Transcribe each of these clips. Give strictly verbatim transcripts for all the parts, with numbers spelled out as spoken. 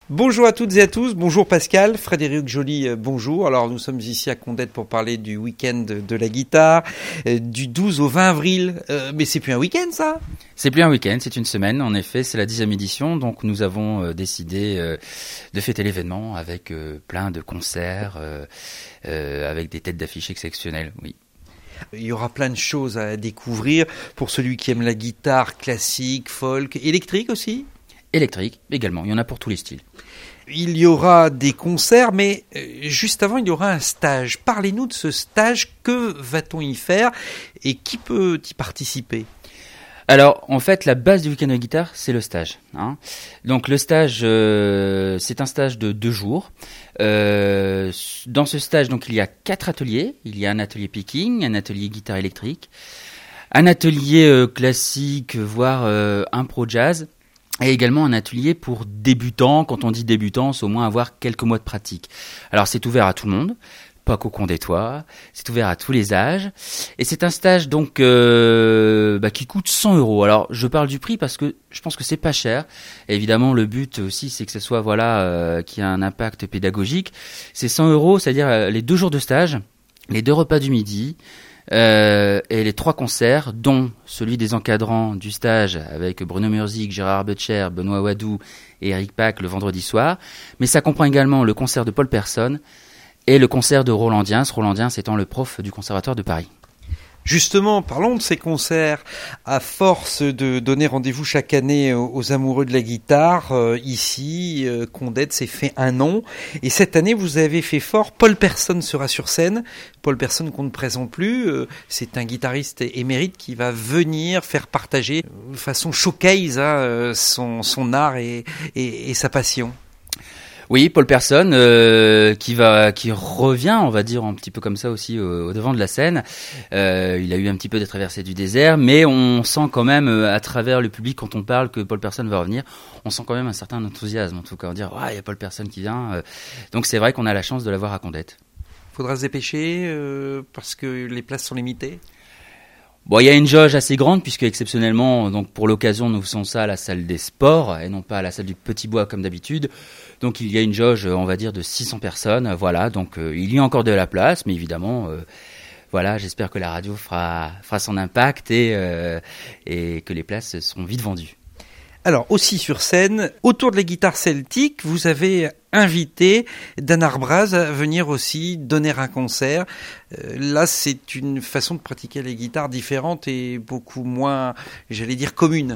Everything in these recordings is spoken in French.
Bonjour à toutes et à tous, bonjour Pascal, Frédéric Joly, bonjour. Alors nous sommes ici à Condette pour parler du week-end de la guitare, du douze au vingt avril, euh, mais c'est plus un week-end ça ? C'est plus un week-end, c'est une semaine, en effet, c'est la dixième édition, donc nous avons euh, décidé euh, de fêter l'événement avec euh, plein de concerts, euh, euh, avec des têtes d'affiche exceptionnelles, oui. Il y aura plein de choses à découvrir pour celui qui aime la guitare classique, folk, électrique aussi ? Électrique également, il y en a pour tous les styles. Il y aura des concerts, mais juste avant, il y aura un stage. Parlez-nous de ce stage, que va-t-on y faire et qui peut y participer ? Alors, en fait, la base du week-end de guitare, c'est le stage. Hein. Donc, le stage, euh, c'est un stage de deux jours. Euh, dans ce stage, donc, il y a quatre ateliers. Il y a un atelier picking, un atelier guitare électrique, un atelier euh, classique, voire euh, impro jazz. Et également un atelier pour débutants. Quand on dit débutants, c'est au moins avoir quelques mois de pratique. Alors c'est ouvert à tout le monde, pas qu'aux Condettois, c'est ouvert à tous les âges. Et c'est un stage donc euh, bah, qui coûte cent euros. Alors je parle du prix parce que je pense que c'est pas cher. Et évidemment le but aussi c'est que ce soit voilà euh, qui a un impact pédagogique. C'est cent euros, c'est-à-dire euh, les deux jours de stage, les deux repas du midi. Euh, et les trois concerts, dont celui des encadrants du stage avec Bruno Murzik, Gérard Butcher, Benoît Wadou et Eric Pack le vendredi soir. Mais ça comprend également le concert de Paul Persson et le concert de Roland Diens, Roland Diens étant le prof du Conservatoire de Paris. Justement, parlons de ces concerts. À force de donner rendez-vous chaque année aux amoureux de la guitare, euh, ici, euh, Condette s'est fait un nom. Et cette année, vous avez fait fort. Paul Persson sera sur scène. Paul Persson qu'on ne présente plus. Euh, c'est un guitariste émérite qui va venir faire partager de façon showcase hein, son, son art et, et, et sa passion. Oui, Paul Persson euh, qui va, qui revient, on va dire un petit peu comme ça aussi au, au devant de la scène. Euh, il a eu un petit peu des traversées du désert, mais on sent quand même à travers le public quand on parle que Paul Persson va revenir, on sent quand même un certain enthousiasme. En tout cas, on dit ouais, il y a Paul Persson qui vient. Euh, donc c'est vrai qu'on a la chance de l'avoir à Condette. Faudra se dépêcher euh, parce que les places sont limitées. Bon, il y a une jauge assez grande puisque exceptionnellement, donc pour l'occasion, nous faisons ça à la salle des sports et non pas à la salle du Petit Bois comme d'habitude. Donc il y a une jauge, on va dire, de six cents personnes. Voilà, donc euh, il y a encore de la place, mais évidemment, euh, voilà, j'espère que la radio fera fera son impact et euh, et que les places seront vite vendues. Alors aussi sur scène, autour de la guitare celtique, vous avez invité Dan Arbraz à venir aussi donner un concert. Euh, là, c'est une façon de pratiquer les guitares différente et beaucoup moins, j'allais dire, commune.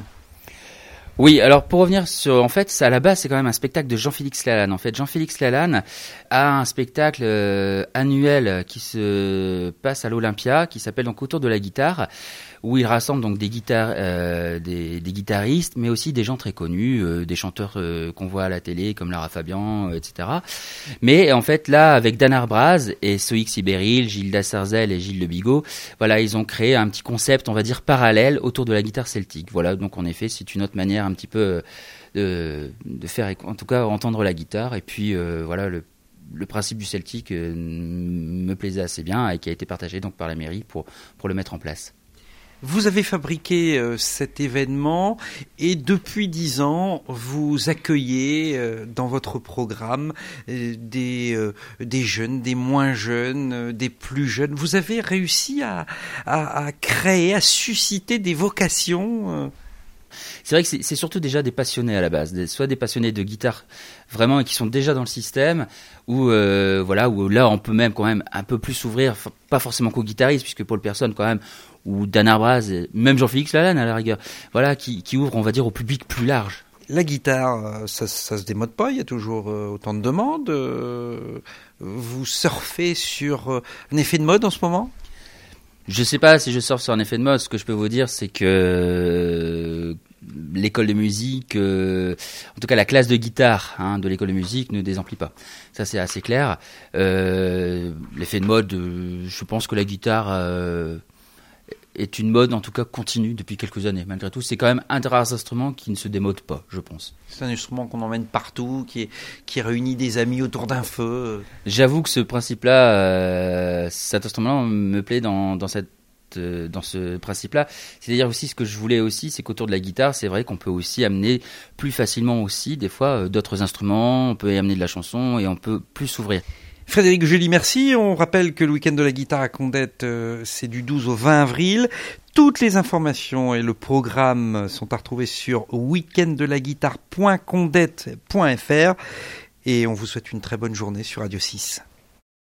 Oui, alors pour revenir sur, en fait, à la base, c'est quand même un spectacle de Jean-Félix Lalanne. En fait, Jean-Félix Lalanne a un spectacle euh, annuel qui se passe à l'Olympia, qui s'appelle donc Autour de la guitare, où il rassemble donc des guitares, euh, des, des guitaristes, mais aussi des gens très connus, euh, des chanteurs euh, qu'on voit à la télé comme Lara Fabian, euh, et cetera. Mais en fait, là, avec Dan Arbraz et Soïc Sibéril, Gilda Sarzel et Gilles Le Bigot, voilà, ils ont créé un petit concept, on va dire parallèle, autour de la guitare celtique. Voilà, donc en effet, c'est une autre manière un petit peu de, de faire, en tout cas, entendre la guitare. Et puis euh, voilà, le Le principe du celtique euh, me plaisait assez bien et qui a été partagé donc par la mairie pour, pour le mettre en place. Vous avez fabriqué euh, cet événement et depuis dix ans, vous accueillez euh, dans votre programme euh, des, euh, des jeunes, des moins jeunes, euh, des plus jeunes. Vous avez réussi à, à, à créer, à susciter des vocations euh, C'est vrai que c'est, c'est surtout déjà des passionnés à la base, des, soit des passionnés de guitare vraiment et qui sont déjà dans le système, ou euh, voilà, où là on peut même quand même un peu plus s'ouvrir, pas forcément qu'aux guitaristes, puisque Paul Persson quand même, ou Dan Arbraz, même Jean-Félix Lalanne à la rigueur, voilà, qui, qui ouvre, on va dire, au public plus large. La guitare, ça, ça se démode pas, il y a toujours autant de demandes. Vous surfez sur un effet de mode en ce moment ? Je sais pas si je sors sur un effet de mode. Ce que je peux vous dire, c'est que euh, l'école de musique, euh, en tout cas la classe de guitare hein, de l'école de musique ne désemplit pas. Ça, c'est assez clair. Euh, l'effet de mode, euh, je pense que la guitare euh, est une mode, en tout cas continue depuis quelques années. Malgré tout, c'est quand même un des rares instruments qui ne se démode pas, je pense. C'est un instrument qu'on emmène partout, qui, est, qui réunit des amis autour d'un feu. J'avoue que ce principe-là, euh, cet instrument-là me plaît dans, dans cette cette, euh, dans ce principe-là. C'est-à-dire aussi ce que je voulais aussi, c'est qu'autour de la guitare, c'est vrai qu'on peut aussi amener plus facilement aussi, des fois, euh, d'autres instruments, on peut y amener de la chanson et on peut plus s'ouvrir. Frédéric July, merci. On rappelle que le week-end de la guitare à Condette, euh, c'est du douze au vingt avril. Toutes les informations et le programme sont à retrouver sur weekend de la guitare point condette point f r et on vous souhaite une très bonne journée sur Radio six.